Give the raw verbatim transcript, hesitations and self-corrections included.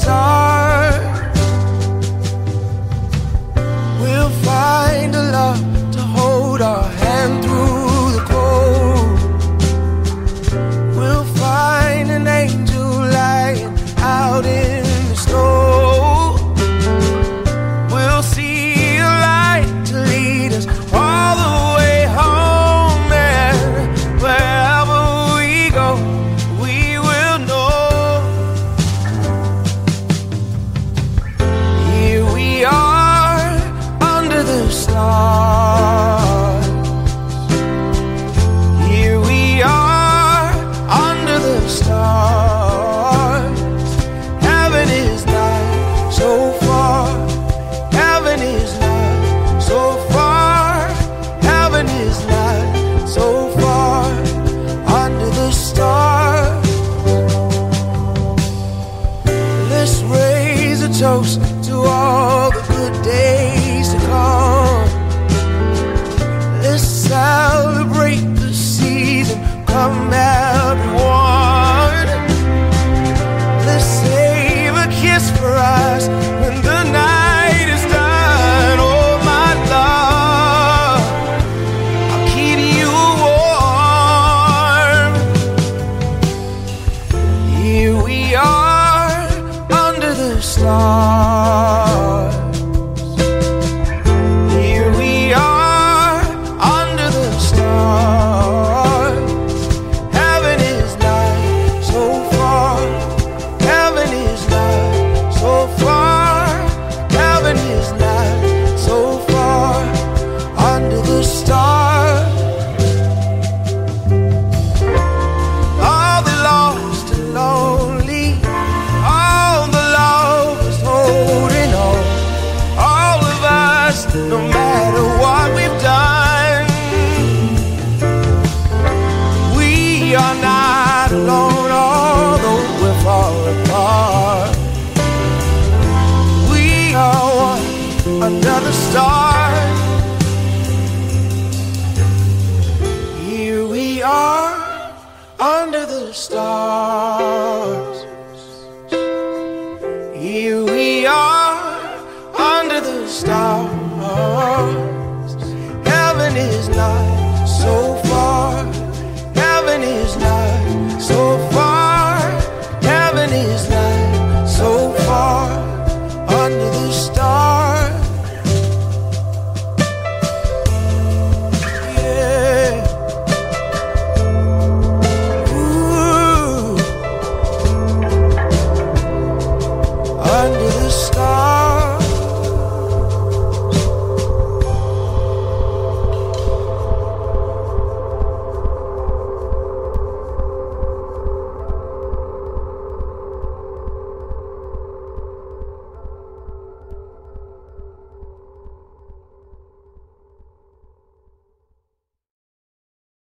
start. We'll find a love to hold our hand through the cold. We'll find an angel lying out in the snow. We'll see a light to lead us all the way home, and wherever we go, we will know. Here we are under the stars. Here we are under the stars. Heaven is not so far. Heaven is not so far. Heaven is not so far under the stars. Let's raise a toast to all the good days to come. Let's celebrate the season, come everyone. Let's save a kiss for us when the night is done. Oh my love, I'll keep you warm. Here we are under the stars. Here we are under the stars. Heaven is not so far. Heaven is not so far. Heaven is not so far under the stars. All the lost and lonely, all the lovers holding on, all of us, no matter what we've done, we are not alone, although we're far apart. We are one under the stars. Here we are under the stars. Here we are under the stars.